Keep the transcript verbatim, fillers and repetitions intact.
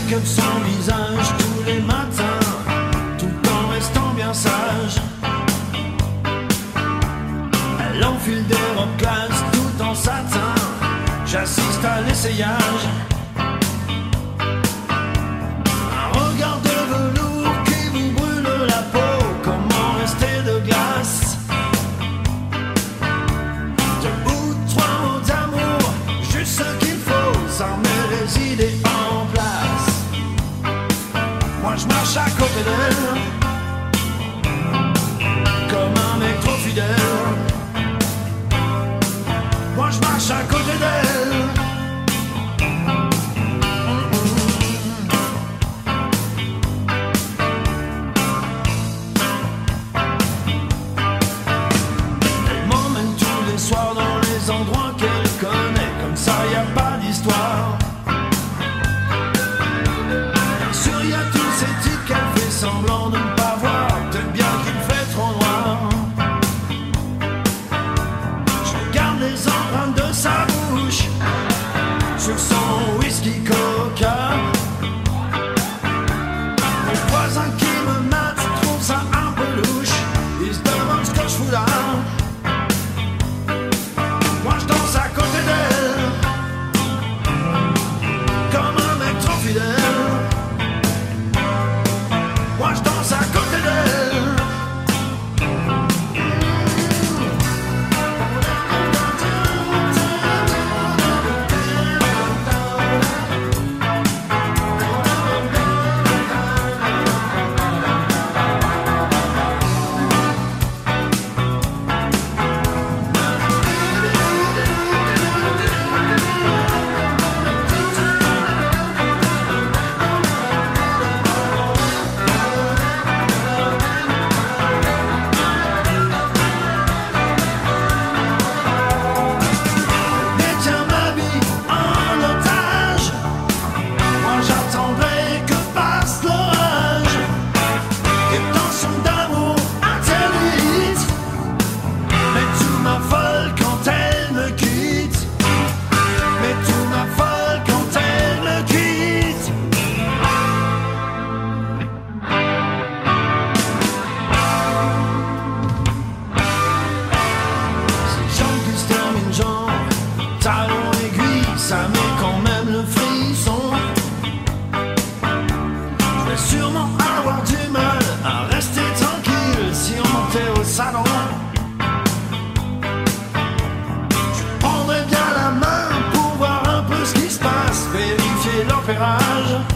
make-up son visage tous les matins, tout en restant bien sage. Elle enfile des robes classe tout en satin. J'assiste à l'essayage. Un regard de velours qui vous brûle la peau. Comment rester de glace? Deux ou trois mots d'amour, juste ce qu'il faut, ça met les idées en place. Moi je marche à côté d'elle, comme un mec trop fidèle. Moi je marche à côté d'elle. Elle m'emmène tous les soirs dans les endroits qu'elle connaît. Comme ça y a pas d'histoire. Bien sûr y a tous ces types qu'elle fait semblant de ne pas voir. Peut-être bien qu'il fait trop noir. Les empreintes de sa bouche sur son whisky coca. Les voisins qui me matent trouvent ça un peu louche. Ils se demandent ce que je fous là. Moi je danse à côté d'elle, comme un mec trop fidèle. Moi je danse à côté d'elle. Talon aiguille, ça met quand même le frisson. Je vais sûrement avoir du mal à rester tranquille si on montait au salon. Je prendrais bien la main pour voir un peu ce qui se passe, vérifier l'opérage.